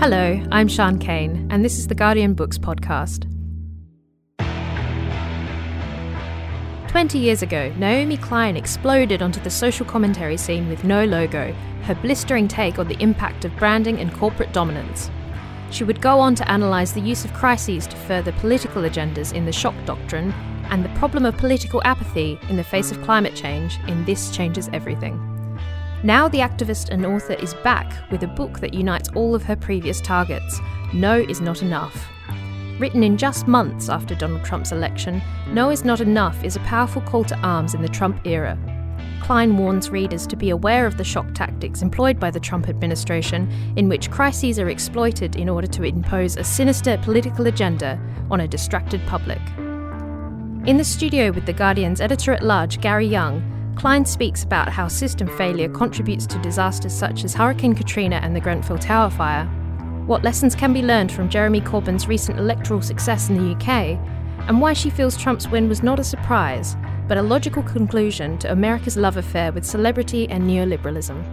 Hello, I'm Sian Cain, and this is the Guardian Books podcast. 20 years ago, Naomi Klein exploded onto the social commentary scene with No Logo, her blistering take on the impact of branding and corporate dominance. She would go on to analyse the use of crises to further political agendas in the shock doctrine and the problem of political apathy in the face of climate change in This Changes Everything. Now the activist and author is back with a book that unites all of her previous targets, No is Not Enough. Written in just months after Donald Trump's election, No is Not Enough is a powerful call to arms in the Trump era. Klein warns readers to be aware of the shock tactics employed by the Trump administration, in which crises are exploited in order to impose a sinister political agenda on a distracted public. In the studio with The Guardian's editor-at-large, Gary Young, Klein speaks about how system failure contributes to disasters such as Hurricane Katrina and the Grenfell Tower fire, what lessons can be learned from Jeremy Corbyn's recent electoral success in the UK, and why she feels Trump's win was not a surprise, but a logical conclusion to America's love affair with celebrity and neoliberalism.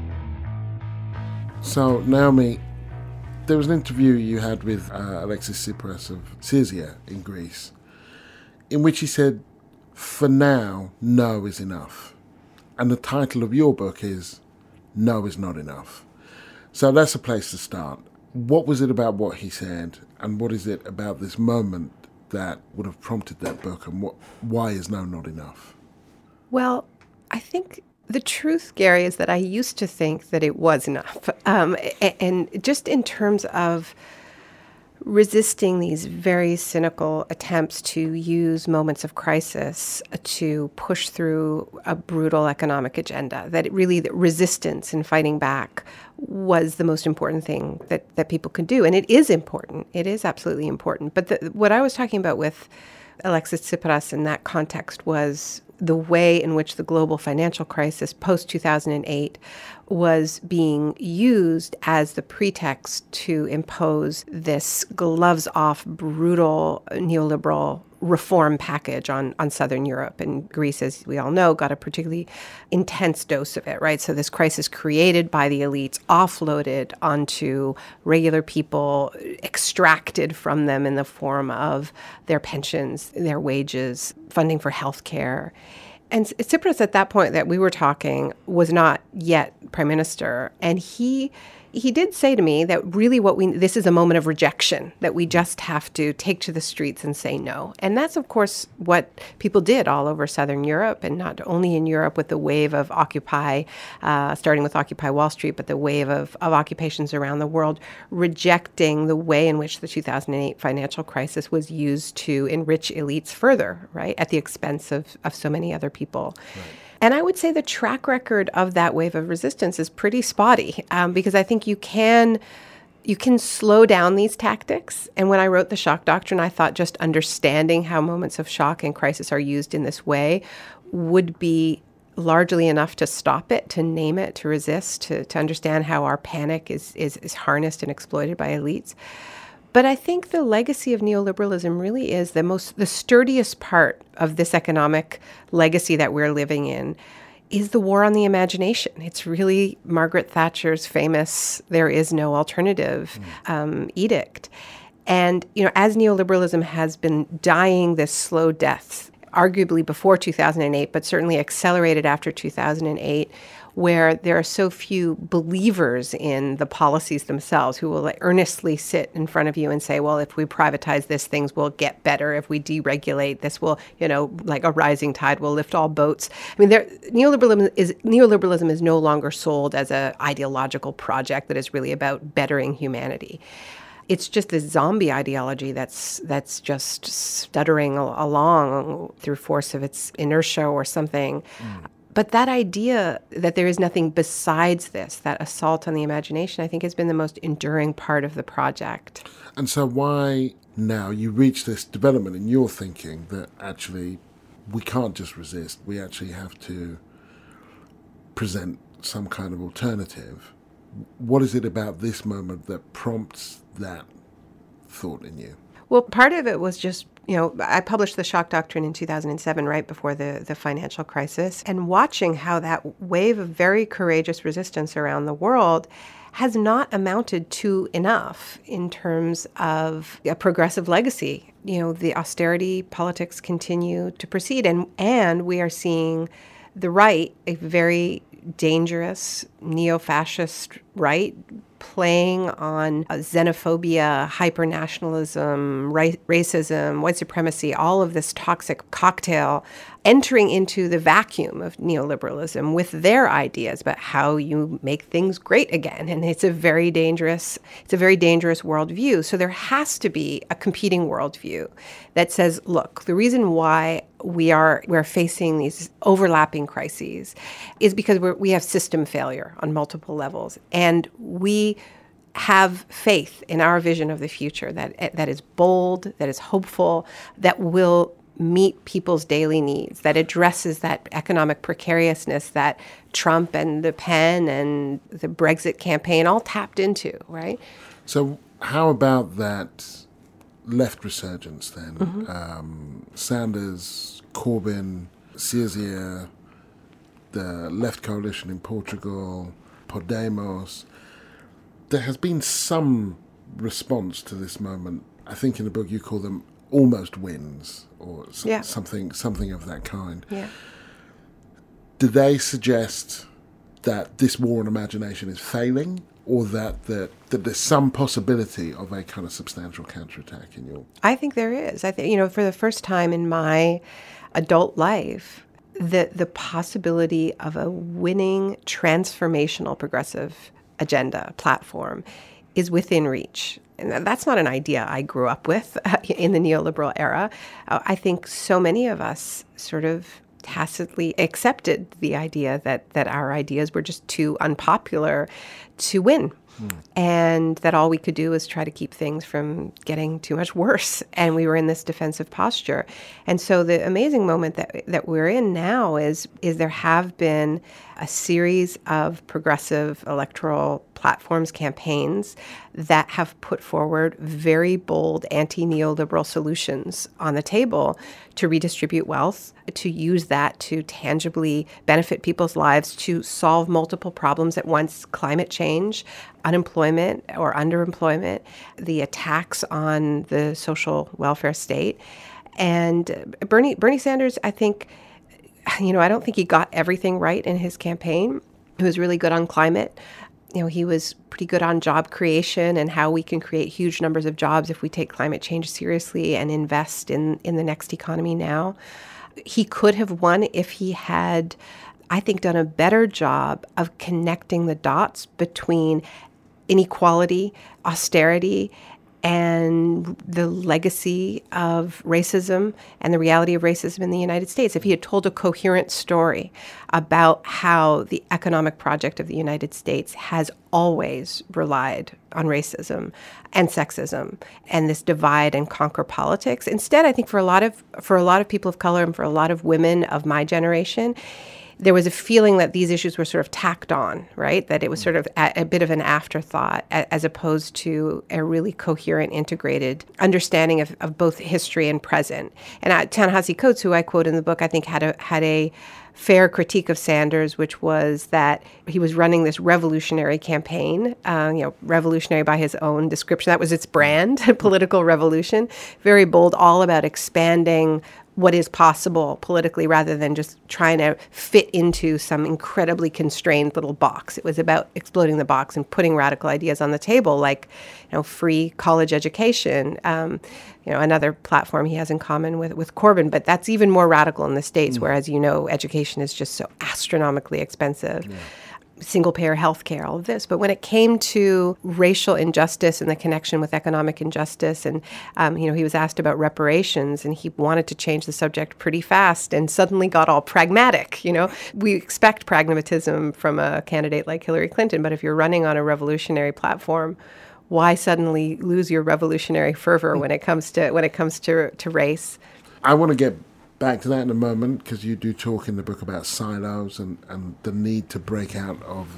So, Naomi, there was an interview you had with Alexis Tsipras of Syriza in Greece, in which he said, "For now, no is enough." And the title of your book is No is Not Enough. So that's a place to start. What was it about what he said, and what is it about this moment that would have prompted that book, and why is no not enough? Well, I think the truth, Gary, is that I used to think that it was enough. And just in terms of resisting these very cynical attempts to use moments of crisis to push through a brutal economic agenda, that really the resistance and fighting back was the most important thing that people could do. And it is important. It is absolutely important. But what I was talking about with Alexis Tsipras in that context was the way in which the global financial crisis post-2008 was being used as the pretext to impose this gloves-off, brutal neoliberal reform package on Southern Europe. And Greece, as we all know, got a particularly intense dose of it, right? So this crisis created by the elites, offloaded onto regular people, extracted from them in the form of their pensions, their wages, funding for healthcare. And Tsipras, at that point that we were talking, was not yet prime minister. And he did say to me that really this is a moment of rejection, that we just have to take to the streets and say no. And that's, of course, what people did all over Southern Europe, and not only in Europe with the wave of Occupy, starting with Occupy Wall Street, but the wave of occupations around the world, rejecting the way in which the 2008 financial crisis was used to enrich elites further, right, at the expense of so many other people. Right. And I would say the track record of that wave of resistance is pretty spotty, because I think you can slow down these tactics. And when I wrote The Shock Doctrine, I thought just understanding how moments of shock and crisis are used in this way would be largely enough to stop it, to name it, to resist, to understand how our panic is harnessed and exploited by elites. But I think the legacy of neoliberalism really is the sturdiest part of this economic legacy that we're living in is the war on the imagination. It's really Margaret Thatcher's famous "there is no alternative" edict. And, as neoliberalism has been dying this slow death, arguably before 2008, but certainly accelerated after 2008, where there are so few believers in the policies themselves who will earnestly sit in front of you and say, well, if we privatize this, things will get better. If we deregulate, this will, like a rising tide will lift all boats. I mean, neoliberalism is no longer sold as an ideological project that is really about bettering humanity. It's just this zombie ideology that's just stuttering along through force of its inertia or something. But that idea that there is nothing besides this, that assault on the imagination, I think has been the most enduring part of the project. And so why now you reach this development in your thinking that actually we can't just resist, we actually have to present some kind of alternative? What is it about this moment that prompts that thought in you? Well, part of it was just, I published The Shock Doctrine in 2007, right before the financial crisis, and watching how that wave of very courageous resistance around the world has not amounted to enough in terms of a progressive legacy. The austerity politics continue to proceed, and we are seeing the right, a very dangerous neo-fascist right, playing on xenophobia, hyper-nationalism, racism, white supremacy, all of this toxic cocktail, entering into the vacuum of neoliberalism with their ideas about how you make things great again. And it's a very dangerous worldview. So there has to be a competing worldview that says, look, the reason why we're facing these overlapping crises is because we have system failure on multiple levels. And we have faith in our vision of the future that is bold, that is hopeful, that will meet people's daily needs, that addresses that economic precariousness that Trump and Le Pen and the Brexit campaign all tapped into, right? So how about that left resurgence then? Sanders, Corbyn, Syriza, the left coalition in Portugal, Podemos. There has been some response to this moment. I think in the book you call them almost wins, or something of that kind. Yeah. Do they suggest that this war on imagination is failing, or that there's some possibility of a kind of substantial counterattack in your... I think there is. I think, for the first time in my adult life, the possibility of a winning, transformational, progressive agenda platform is within reach. And that's not an idea I grew up with in the neoliberal era. I think so many of us sort of tacitly accepted the idea that our ideas were just too unpopular to win. And that all we could do was try to keep things from getting too much worse. And we were in this defensive posture. And so the amazing moment that we're in now is there have been a series of progressive electoral platforms, campaigns that have put forward very bold anti-neoliberal solutions on the table to redistribute wealth, to use that to tangibly benefit people's lives, to solve multiple problems at once: climate change, unemployment or underemployment, the attacks on the social welfare state. And Bernie Sanders, I think, I don't think he got everything right in his campaign. He was really good on climate. He was pretty good on job creation and how we can create huge numbers of jobs if we take climate change seriously and invest in the next economy now. He could have won if he had, I think, done a better job of connecting the dots between inequality, austerity, and the legacy of racism and the reality of racism in the United States. If he had told a coherent story about how the economic project of the United States has always relied on racism and sexism and this divide and conquer politics. Instead, I think for a lot of people of color and for a lot of women of my generation, there was a feeling that these issues were sort of tacked on, right? That it was sort of a bit of an afterthought as opposed to a really coherent, integrated understanding of both history and present. And Ta-Nehisi Coates, who I quote in the book, I think had a fair critique of Sanders, which was that he was running this revolutionary campaign, revolutionary by his own description. That was its brand, political revolution, very bold, all about expanding what is possible politically rather than just trying to fit into some incredibly constrained little box. It was about exploding the box and putting radical ideas on the table, like free college education, another platform he has in common with Corbyn. But that's even more radical in the States, where, as education is just so astronomically expensive. Yeah. Single-payer health care, all of this. But when it came to racial injustice and the connection with economic injustice, and, he was asked about reparations, and he wanted to change the subject pretty fast and suddenly got all pragmatic. We expect pragmatism from a candidate like Hillary Clinton, but if you're running on a revolutionary platform, why suddenly lose your revolutionary fervor when it comes to race? I want to get back to that in a moment, because you do talk in the book about silos and the need to break out of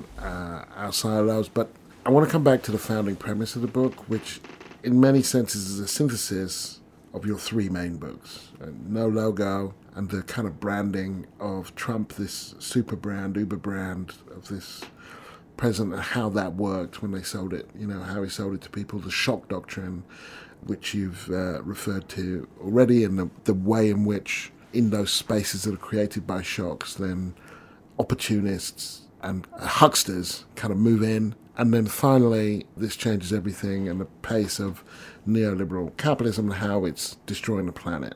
our silos. But I want to come back to the founding premise of the book, which in many senses is a synthesis of your three main books, No Logo, and the kind of branding of Trump, this super brand, uber brand of this president and how that worked when they sold it, how he sold it to people, the shock doctrine, which you've referred to already, and the way in which in those spaces that are created by shocks, then opportunists and hucksters kind of move in. And then finally, this changes everything and the pace of neoliberal capitalism and how it's destroying the planet.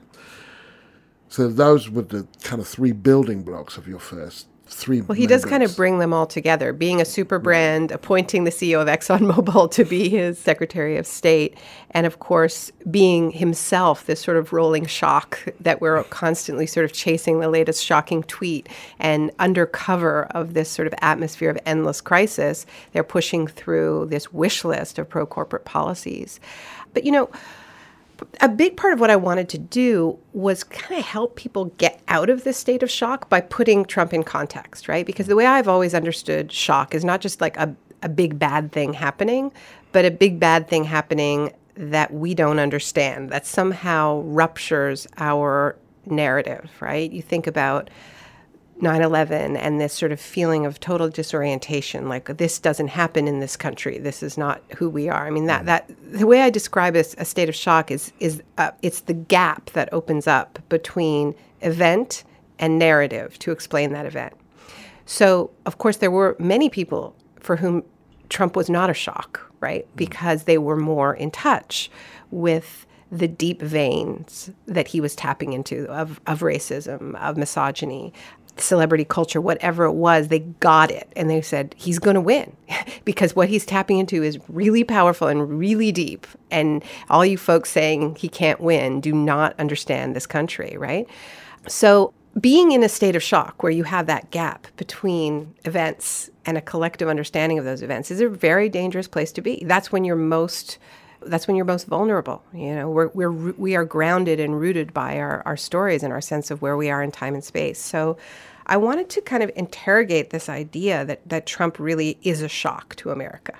So those were the kind of three building blocks of your first three. Well, he does kind of bring them all together, being a super brand, appointing the CEO of ExxonMobil to be his Secretary of State, and of course, being himself this sort of rolling shock that we're constantly sort of chasing the latest shocking tweet. And under cover of this sort of atmosphere of endless crisis, they're pushing through this wish list of pro-corporate policies. But, a big part of what I wanted to do was kind of help people get out of this state of shock by putting Trump in context, right? Because the way I've always understood shock is not just like a big bad thing happening, but a big bad thing happening that we don't understand, that somehow ruptures our narrative, right? You think about 9/11 and this sort of feeling of total disorientation, like this doesn't happen in this country. This is not who we are. I mean, that the way I describe a state of shock is it's the gap that opens up between event and narrative to explain that event. So, of course, there were many people for whom Trump was not a shock, right? Because they were more in touch with the deep veins that he was tapping into of racism, of misogyny, celebrity culture, whatever it was, they got it. And they said, he's going to win because what he's tapping into is really powerful and really deep. And all you folks saying he can't win do not understand this country, right? So being in a state of shock where you have that gap between events and a collective understanding of those events is a very dangerous place to be. That's when you're most vulnerable. We are grounded and rooted by our stories and our sense of where we are in time and space. So I wanted to kind of interrogate this idea that Trump really is a shock to America.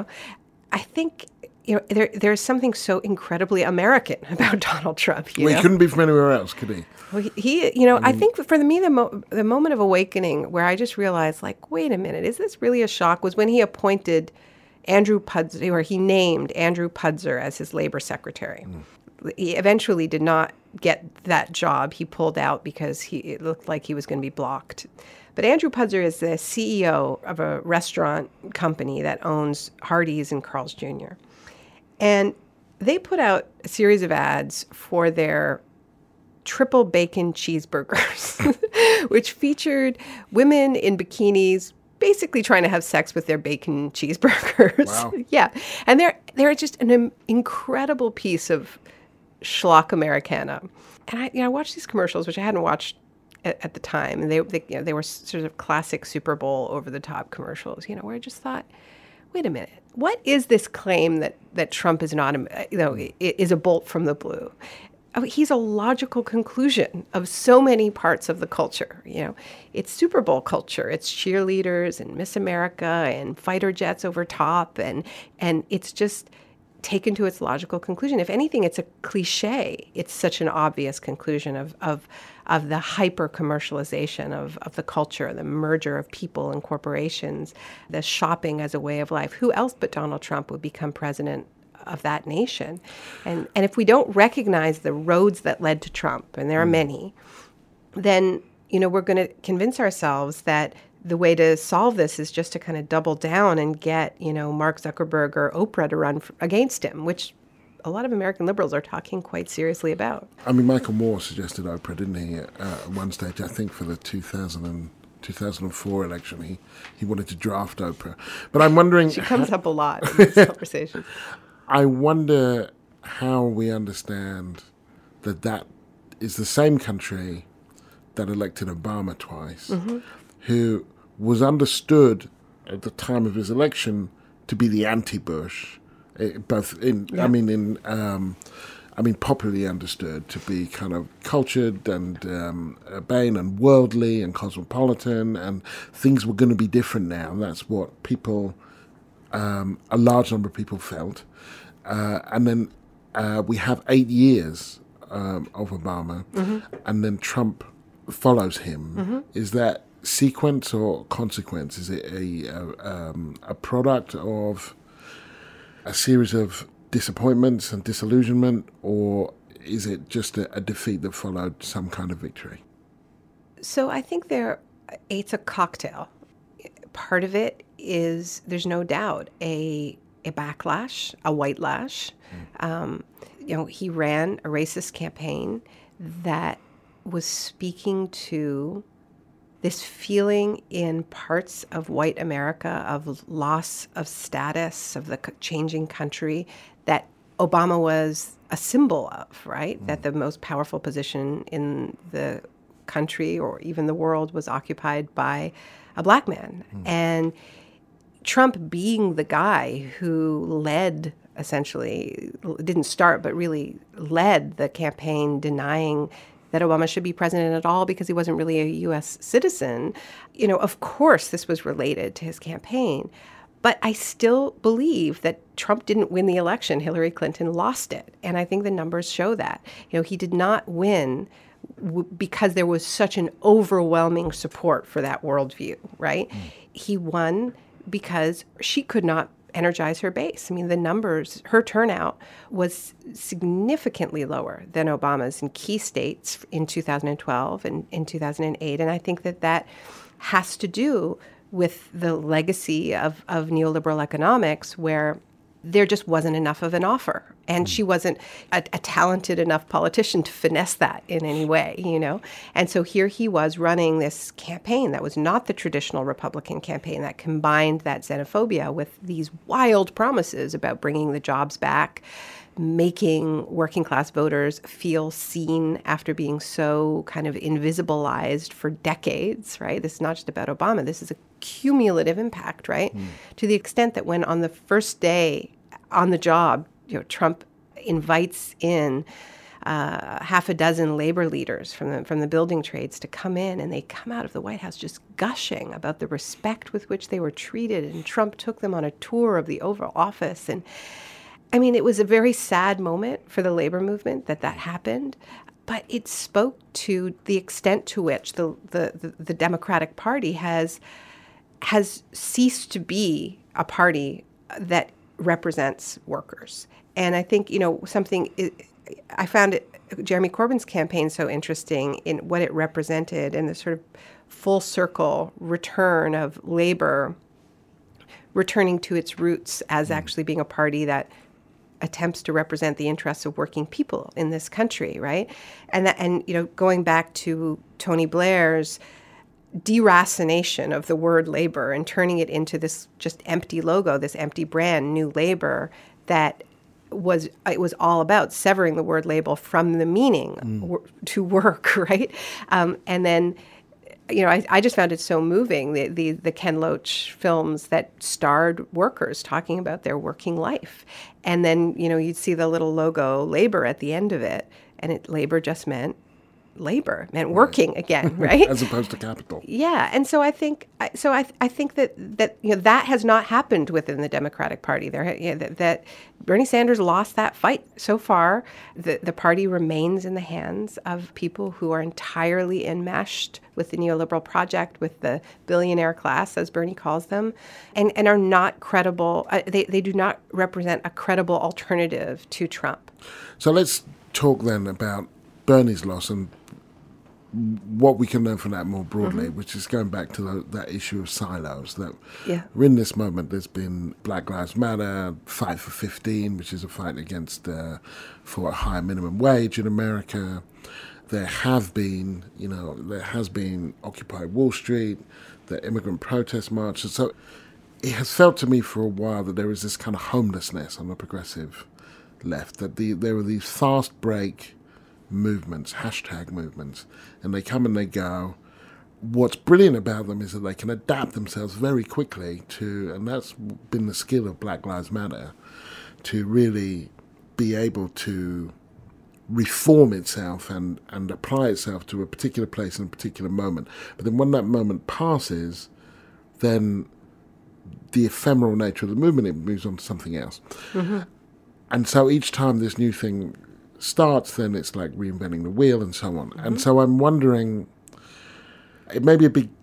I think there's something so incredibly American about Donald Trump. He couldn't be from anywhere else, could he? Well, I think for me, the moment of awakening where I just realized, like, wait a minute, is this really a shock, was when he appointed Andrew Pudzer, or he named Andrew Pudzer as his labor secretary. He eventually did not get that job. He pulled out because it looked like he was going to be blocked. But Andrew Pudzer is the CEO of a restaurant company that owns Hardee's and Carl's Jr. And they put out a series of ads for their triple bacon cheeseburgers, which featured women in bikinis basically trying to have sex with their bacon cheeseburgers. Wow. Yeah. And they're just an incredible piece of schlock Americana. And I watched these commercials, which I hadn't watched at the time. And they were sort of classic Super Bowl over-the-top commercials, where I just thought, wait a minute, what is this claim that Trump is not, is a bolt from the blue? He's a logical conclusion of so many parts of the culture. It's Super Bowl culture. It's cheerleaders and Miss America and fighter jets over top, and it's just taken to its logical conclusion. If anything, it's a cliche. It's such an obvious conclusion of the hyper commercialization of the culture, the merger of people and corporations, the shopping as a way of life. Who else but Donald Trump would become president of that nation? And if we don't recognize the roads that led to Trump, and there are many, then we're going to convince ourselves that the way to solve this is just to kind of double down and get Mark Zuckerberg or Oprah to run against him, which a lot of American liberals are talking quite seriously about. I mean, Michael Moore suggested Oprah, didn't he, at one stage, I think for the 2004 election, he wanted to draft Oprah. But I'm wondering... She comes up a lot in this conversation. I wonder how we understand that is the same country that elected Obama twice, who was understood at the time of his election to be the anti-Bush, popularly understood to be kind of cultured and urbane and worldly and cosmopolitan, and things were going to be different now. And that's what people, a large number of people felt. And then we have 8 years of Obama, and then Trump follows him. Is that sequence or consequence? Is it a product of a series of disappointments and disillusionment, or is it just a defeat that followed some kind of victory? So I think it's a cocktail. Part of it is, there's no doubt, a backlash, a white lash. He ran a racist campaign that was speaking to this feeling in parts of white America of loss of status, of the changing country, that Obama was a symbol of, right? That the most powerful position in the country or even the world was occupied by a black man. And Trump being the guy who led, essentially, didn't start, but really led the campaign denying that Obama should be president at all because he wasn't really a U.S. citizen. Of course, this was related to his campaign. But I still believe that Trump didn't win the election. Hillary Clinton lost it. And I think the numbers show that. He did not win because there was such an overwhelming support for that worldview, right? He won because she could not energize her base. I mean, the numbers, her turnout was significantly lower than Obama's in key states in 2012 and in 2008. And I think that has to do with the legacy of neoliberal economics, where there just wasn't enough of an offer. And she wasn't a talented enough politician to finesse that in any way, And so here he was running this campaign that was not the traditional Republican campaign, that combined that xenophobia with these wild promises about bringing the jobs back, making working class voters feel seen after being so kind of invisibilized for decades, right? This is not just about Obama. This is a cumulative impact, right? To the extent that when on the first day on the job, Trump invites in half a dozen labor leaders from the building trades to come in, and they come out of the White House just gushing about the respect with which they were treated. And Trump took them on a tour of the Oval Office. And I mean, it was a very sad moment for the labor movement that happened, but it spoke to the extent to which the Democratic Party has ceased to be a party that represents workers. And I think, I found Jeremy Corbyn's campaign so interesting in what it represented and the sort of full circle return of labor returning to its roots as actually being a party that attempts to represent the interests of working people in this country, right? And going back to Tony Blair's deracination of the word labor and turning it into this just empty logo, this empty brand, New Labor, it was all about severing the word label from the meaning to work, right? And then, I just found it so moving, the Ken Loach films that starred workers talking about their working life. And then, you'd see the little logo labor at the end of it, and labor just meant labor, meant working again, right? As opposed to capital. Yeah, and so I think that has not happened within the Democratic Party. That Bernie Sanders lost that fight so far. The party remains in the hands of people who are entirely enmeshed with the neoliberal project, with the billionaire class, as Bernie calls them, and are not credible. They do not represent a credible alternative to Trump. So let's talk then about Bernie's loss and what we can learn from that more broadly, which is going back to that issue of silos. That we're in this moment, there's been Black Lives Matter, Fight for 15, which is a fight against for a higher minimum wage in America. There has been Occupy Wall Street, the immigrant protest marches. So it has felt to me for a while that there is this kind of homelessness on the progressive left, that there are these fast break movements, hashtag movements, and they come and they go. What's brilliant about them is that they can adapt themselves very quickly and that's been the skill of Black Lives Matter, to really be able to reform itself and apply itself to a particular place in a particular moment. But then when that moment passes, then the ephemeral nature of the movement, it moves on to something else. And so each time this new thing starts, then it's like reinventing the wheel and so on. And so I'm wondering, it may be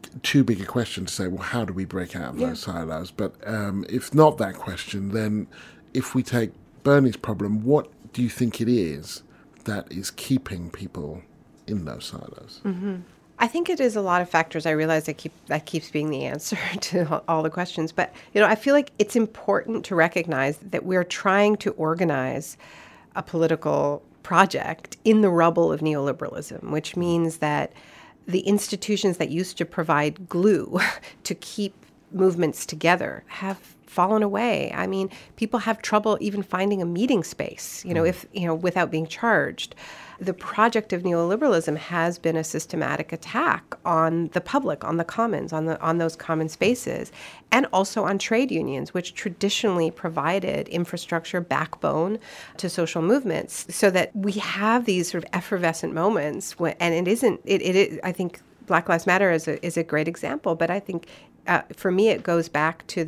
too big a question to say, well, how do we break out of those silos? But if not that question, then if we take Bernie's problem, what do you think it is that is keeping people in those silos? Mm-hmm. I think it is a lot of factors. I realize that keeps being the answer to all the questions. But, I feel like it's important to recognize that we're trying to organize a political project in the rubble of neoliberalism, which means that the institutions that used to provide glue to keep movements together have fallen away. I mean, people have trouble even finding a meeting space, without being charged. The project of neoliberalism has been a systematic attack on the public, on the commons, on those common spaces, and also on trade unions, which traditionally provided infrastructure backbone to social movements, so that we have these sort of effervescent moments and it is, I think Black Lives Matter is a great example, but I think for me, it goes back to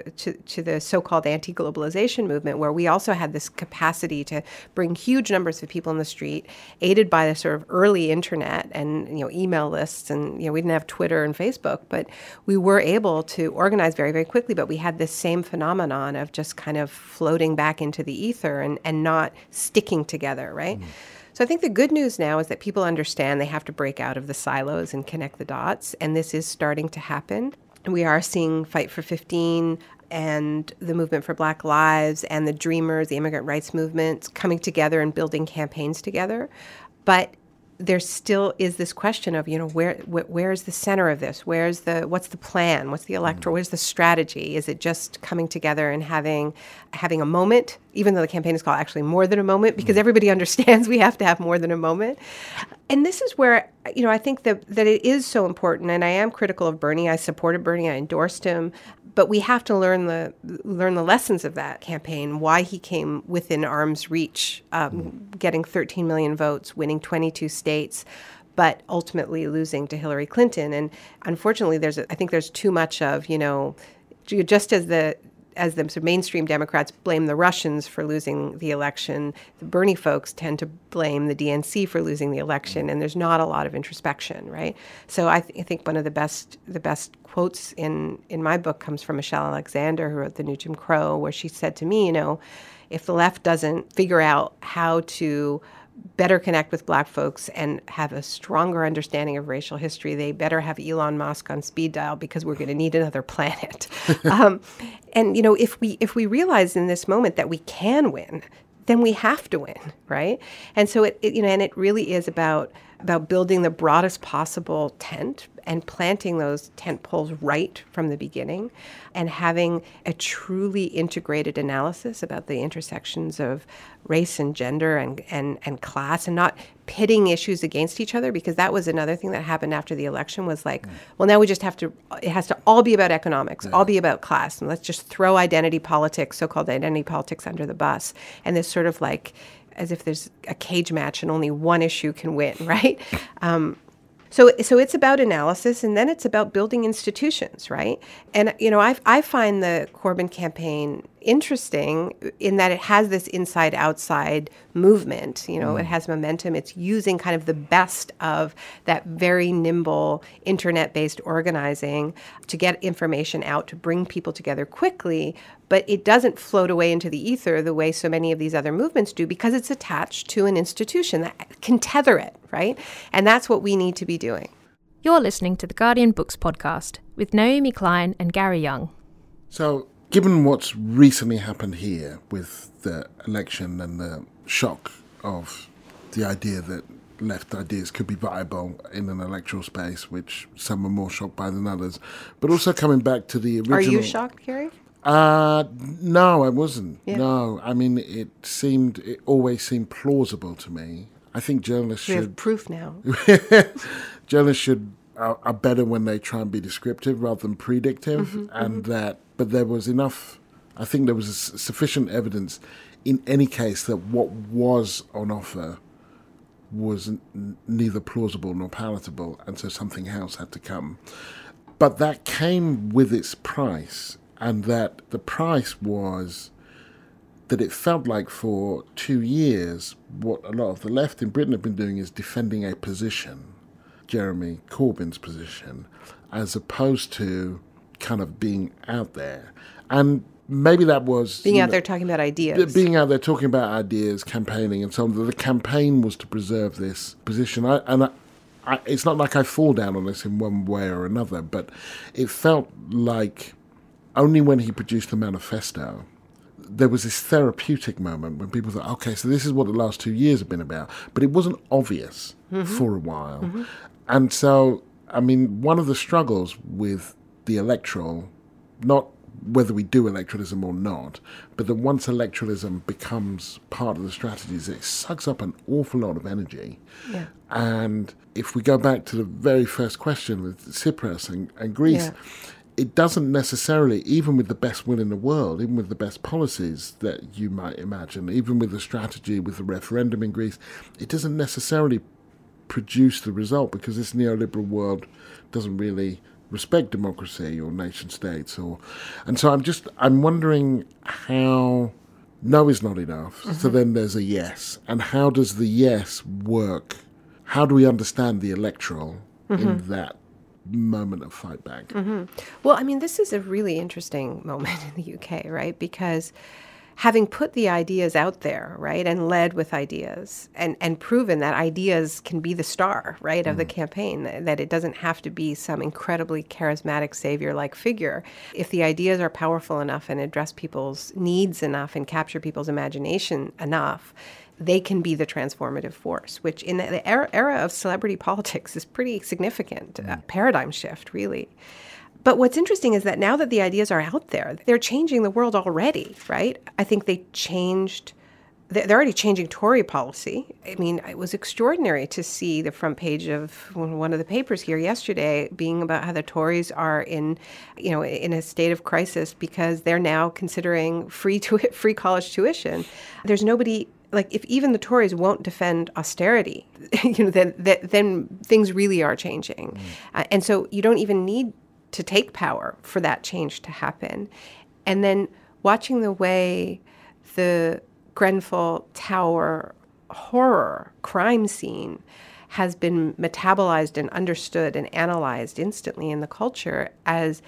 the so-called anti-globalization movement, where we also had this capacity to bring huge numbers of people in the street, aided by the sort of early internet and email lists, and we didn't have Twitter and Facebook, but we were able to organize very, very quickly. But we had this same phenomenon of just kind of floating back into the ether and not sticking together, right? So I think the good news now is that people understand they have to break out of the silos and connect the dots, and this is starting to happen. We are seeing Fight for 15 and the Movement for Black Lives and the Dreamers, the immigrant rights movement, coming together and building campaigns together. But there still is this question of, where is the center of this? What's the plan? What's the electoral? Where's the strategy? Is it just coming together and having a moment, even though the campaign is called actually More Than a Moment, because everybody understands we have to have more than a moment. And this is where, I think that it is so important. And I am critical of Bernie. I supported Bernie. I endorsed him. But we have to learn the lessons of that campaign, why he came within arm's reach, getting 13 million votes, winning 22 states, but ultimately losing to Hillary Clinton. And unfortunately, I think there's too much of, just as the sort of mainstream Democrats blame the Russians for losing the election, the Bernie folks tend to blame the DNC for losing the election, and there's not a lot of introspection, right? So I think one of the best quotes in my book comes from Michelle Alexander, who wrote The New Jim Crow, where she said to me, if the left doesn't figure out how to better connect with Black folks and have a stronger understanding of racial history, they better have Elon Musk on speed dial, because we're going to need another planet. And if we realize in this moment that we can win, then we have to win, right? And so it really is about building the broadest possible tent and planting those tent poles right from the beginning, and having a truly integrated analysis about the intersections of race and gender and class, and not pitting issues against each other, because that was another thing that happened after the election was well, now we just it has to all be about economics, all be about class, and let's just throw identity politics, so-called identity politics, under the bus. And this sort of as if there's a cage match and only one issue can win, right? So it's about analysis, and then it's about building institutions, right? And, I find the Corbyn campaign interesting in that it has this inside-outside movement. It has momentum. It's using kind of the best of that very nimble internet-based organizing to get information out, to bring people together quickly, but it doesn't float away into the ether the way so many of these other movements do, because it's attached to an institution that can tether it, right? And that's what we need to be doing. You're listening to the Guardian Books podcast with Naomi Klein and Gary Young. So, given what's recently happened here with the election and the shock of the idea that left ideas could be viable in an electoral space, which some are more shocked by than others, but also coming back to the original... Are you shocked, Gary? No, I wasn't. Yeah. No, I mean, it always seemed plausible to me. I think journalists should... We have proof now. Journalists are better when they try and be descriptive rather than predictive, but there was enough, I think there was sufficient evidence in any case that what was on offer was neither plausible nor palatable, and so something else had to come. But that came with its price, and that the price was that it felt like for 2 years what a lot of the left in Britain have been doing is defending a position. Jeremy Corbyn's position, as opposed to kind of being out there. And maybe that was... Being out there talking about ideas. Being out there talking about ideas, campaigning and so on. The campaign was to preserve this position. It's not like I fall down on this in one way or another, but it felt like only when he produced the manifesto, there was this therapeutic moment when people thought, okay, so this is what the last 2 years have been about. But it wasn't obvious for a while. And so, I mean, one of the struggles with the electoral, not whether we do electoralism or not, but that once electoralism becomes part of the strategies, it sucks up an awful lot of energy. Yeah. And if we go back to the very first question with Tsipras and Greece, it doesn't necessarily, even with the best will in the world, even with the best policies that you might imagine, even with the strategy, with the referendum in Greece, it doesn't necessarily produce the result because this neoliberal world doesn't really respect democracy or nation states. And so I'm wondering how no is not enough. So then there's a yes. And how does the yes work? How do we understand the electoral in that moment of fight back? Well, I mean, this is a really interesting moment in the UK, right? Because having put the ideas out there, right, and led with ideas and proven that ideas can be the star, right, of the campaign, that it doesn't have to be some incredibly charismatic savior-like figure. If the ideas are powerful enough and address people's needs enough and capture people's imagination enough, they can be the transformative force, which in the era of celebrity politics is pretty significant, paradigm shift, really. But what's interesting is that now that the ideas are out there, they're changing the world already, right? I think they're already changing Tory policy. I mean, it was extraordinary to see the front page of one of the papers here yesterday being about how the Tories are in a state of crisis because they're now considering free college tuition. There's nobody... Like, if even the Tories won't defend austerity, then things really are changing. And so you don't even need to take power for that change to happen. And then watching the way the Grenfell Tower horror crime scene has been metabolized and understood and analyzed instantly in the culture as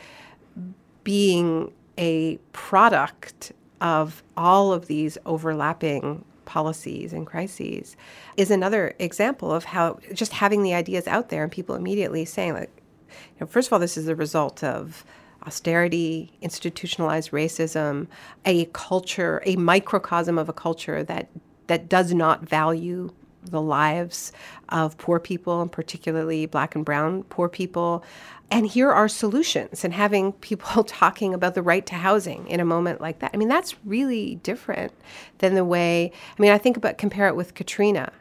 being a product of all of these overlapping policies and crises is another example of how just having the ideas out there and people immediately saying, like, first of all, this is the result of austerity, institutionalized racism, a culture, a microcosm of a culture that does not value the lives of poor people, and particularly Black and brown poor people. And here are solutions, and having people talking about the right to housing in a moment like that. I mean, that's really different than the way, I compare it with Katrina,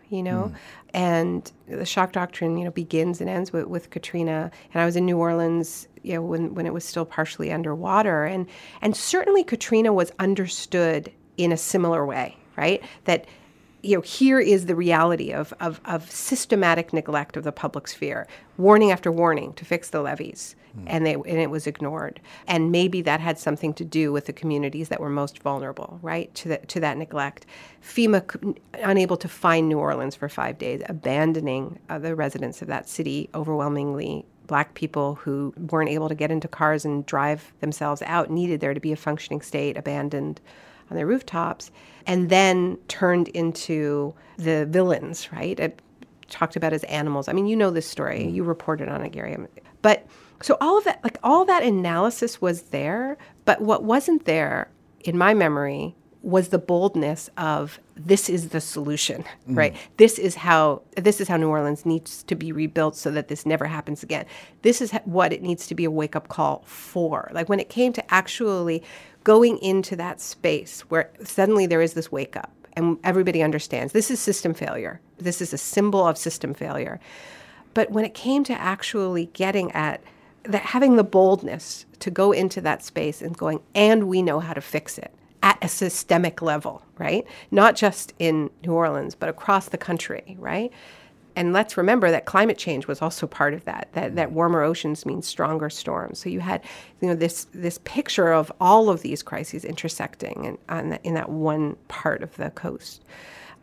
and the shock doctrine, begins and ends with Katrina. And I was in New Orleans, when it was still partially underwater. And certainly Katrina was understood in a similar way, right? That here is the reality of systematic neglect of the public sphere, warning after warning to fix the levees, and it was ignored. And maybe that had something to do with the communities that were most vulnerable, right, to that neglect. FEMA unable to find New Orleans for 5 days, abandoning the residents of that city, overwhelmingly Black people who weren't able to get into cars and drive themselves out, needed there to be a functioning state, abandoned on their rooftops, and then turned into the villains, right? Talked about as animals. I mean, you know this story. You reported on it, Gary. But so all that analysis was there, but what wasn't there, in my memory, was the boldness of this is the solution, right? This is how New Orleans needs to be rebuilt so that this never happens again. This is what it needs to be a wake-up call for. Like when it came to actually going into that space where suddenly there is this wake up and everybody understands this is system failure. This is a symbol of system failure. But when it came to actually getting at that, having the boldness to go into that space and going, and we know how to fix it at a systemic level, right? Not just in New Orleans, but across the country, right? And let's remember that climate change was also part of that warmer oceans means stronger storms. So you had, this picture of all of these crises intersecting in that one part of the coast.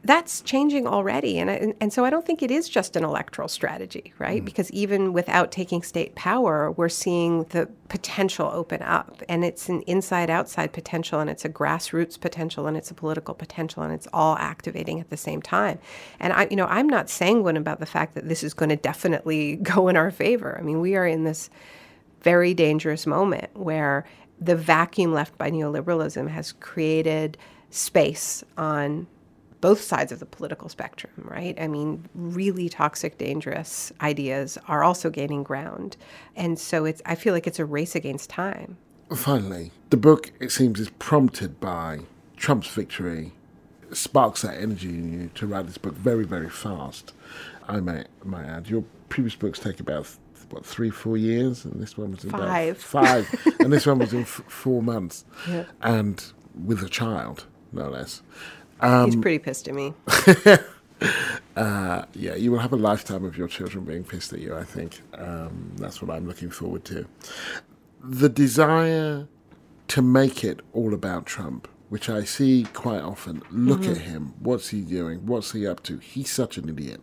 that's changing already. And so I don't think it is just an electoral strategy, right? Because even without taking state power, we're seeing the potential open up. And it's an inside-outside potential, and it's a grassroots potential, and it's a political potential, and it's all activating at the same time. And I'm not sanguine about the fact that this is going to definitely go in our favor. I mean, we are in this very dangerous moment where the vacuum left by neoliberalism has created space on both sides of the political spectrum, right? I mean, really toxic, dangerous ideas are also gaining ground. And so I feel like it's a race against time. Finally, the book, it seems, is prompted by Trump's victory. It sparks that energy in you to write this book very, very fast. I might add, your previous books take about 3-4 years, and this one was in 5, and this one was in 4 months, and with a child, no less. He's pretty pissed at me. You will have a lifetime of your children being pissed at you, I think. That's what I'm looking forward to. The desire to make it all about Trump, which I see quite often. Look at him. What's he doing? What's he up to? He's such an idiot.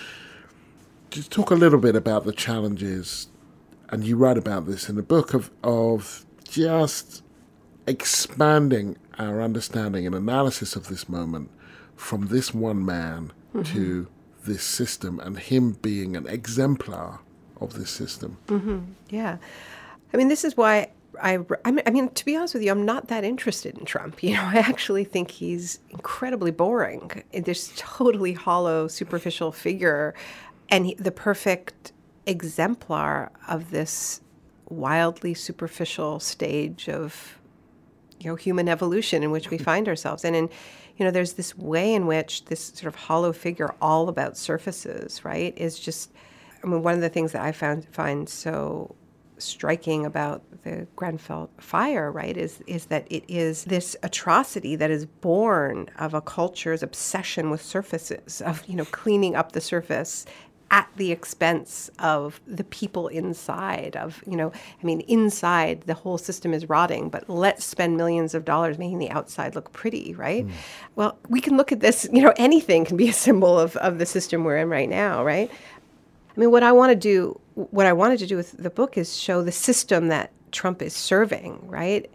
Just talk a little bit about the challenges, and you write about this in the book, of just expanding our understanding and analysis of this moment from this one man to this system, and him being an exemplar of this system. Yeah. I mean, this is why I mean, to be honest with you, I'm not that interested in Trump. I actually think he's incredibly boring. This totally hollow, superficial figure, and the perfect exemplar of this wildly superficial stage of human evolution in which we find ourselves. And there's this way in which this sort of hollow figure, all about surfaces, right, is just, one of the things that I find so striking about the Grenfell fire, right, is that it is this atrocity that is born of a culture's obsession with surfaces, of, cleaning up the surface at the expense of the people inside inside the whole system is rotting, but let's spend millions of dollars making the outside look pretty, right? Well, we can look at this, anything can be a symbol of the system we're in right now, right? I mean, what I wanted to do with the book is show the system that Trump is serving, right?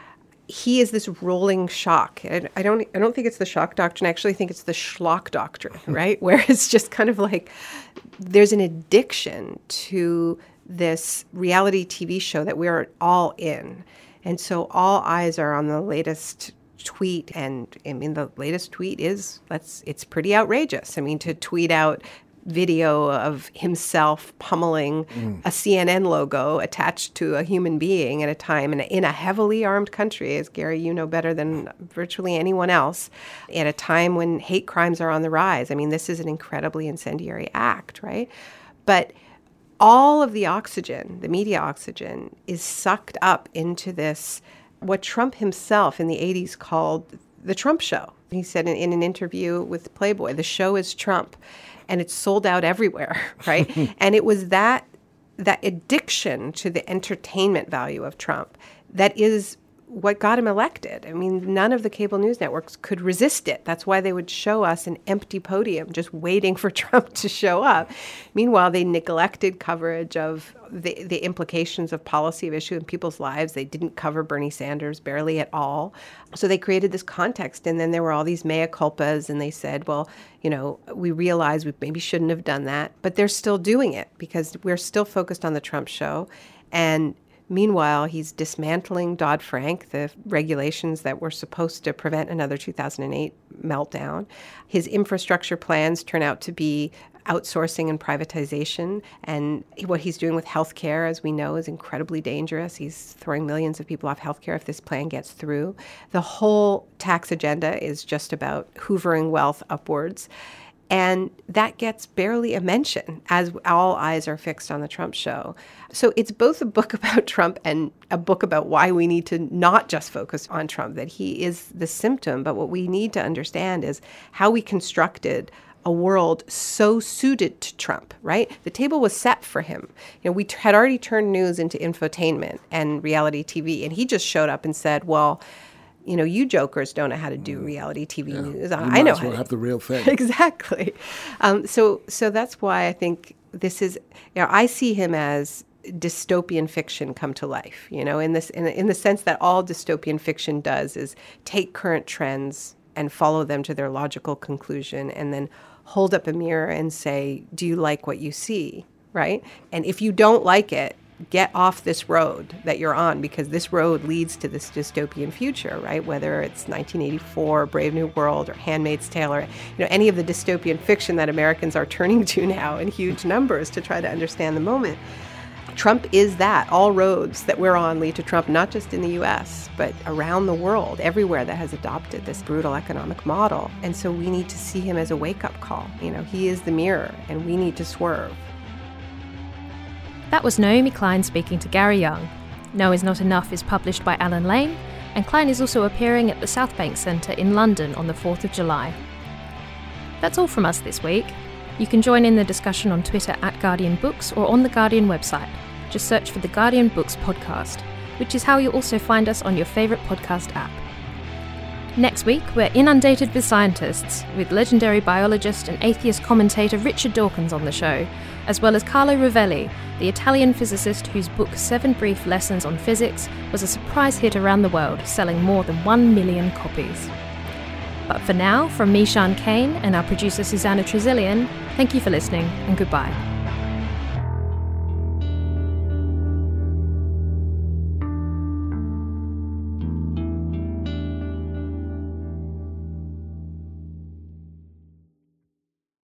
He is this rolling shock. I don't think it's the shock doctrine. I actually think it's the schlock doctrine, right? Where it's just kind of like there's an addiction to this reality TV show that we're all in. And so all eyes are on the latest tweet. And I mean, the latest tweet it's pretty outrageous. I mean, to tweet out video of himself pummeling a CNN logo attached to a human being at a time in a heavily armed country, as Gary, you know better than virtually anyone else, at a time when hate crimes are on the rise. I mean, this is an incredibly incendiary act, right? But all of the oxygen, the media oxygen, is sucked up into this, what Trump himself in the 80s called the Trump show. He said in an interview with Playboy, the show is Trump. And it's sold out everywhere, right? And it was that addiction to the entertainment value of Trump that is what got him elected. I mean, none of the cable news networks could resist it. That's why they would show us an empty podium just waiting for Trump to show up. Meanwhile, they neglected coverage of the implications of policy of issue in people's lives. They didn't cover Bernie Sanders barely at all. So they created this context, and then there were all these mea culpas, and they said, well, we realize we maybe shouldn't have done that, but they're still doing it because we're still focused on the Trump show. And meanwhile, he's dismantling Dodd-Frank, the regulations that were supposed to prevent another 2008 meltdown. His infrastructure plans turn out to be outsourcing and privatization. And what he's doing with healthcare, as we know, is incredibly dangerous. He's throwing millions of people off healthcare if this plan gets through. The whole tax agenda is just about hoovering wealth upwards. And that gets barely a mention as all eyes are fixed on the Trump show. So it's both a book about Trump and a book about why we need to not just focus on Trump, that he is the symptom. But what we need to understand is how we constructed a world so suited to Trump, right? The table was set for him. We had already turned news into infotainment and reality TV. And he just showed up and said, well, you jokers don't know how to do reality TV news. I You know might as how well to. have the real thing. Exactly. So that's why I think this is, I see him as dystopian fiction come to life, in the sense that all dystopian fiction does is take current trends and follow them to their logical conclusion and then hold up a mirror and say, do you like what you see, right? And if you don't like it, get off this road that you're on, because this road leads to this dystopian future, right? Whether it's 1984, Brave New World, or Handmaid's Tale, or any of the dystopian fiction that Americans are turning to now in huge numbers to try to understand the moment. Trump is that. All roads that we're on lead to Trump, not just in the U.S., but around the world, everywhere that has adopted this brutal economic model. And so we need to see him as a wake-up call. He is the mirror, and we need to swerve. That was Naomi Klein speaking to Gary Younge. No Is Not Enough is published by Alan Lane, and Klein is also appearing at the South Bank Centre in London on the 4th of July. That's all from us this week. You can join in the discussion on Twitter @Guardian Books or on the Guardian website. Just search for the Guardian Books podcast, which is how you'll also find us on your favourite podcast app. Next week, we're inundated with scientists, with legendary biologist and atheist commentator Richard Dawkins on the show, as well as Carlo Rovelli, the Italian physicist whose book 7 Brief Lessons on Physics was a surprise hit around the world, selling more than 1 million copies. But for now, from me, Sean Kane, and our producer Susanna Trizillian, thank you for listening and goodbye.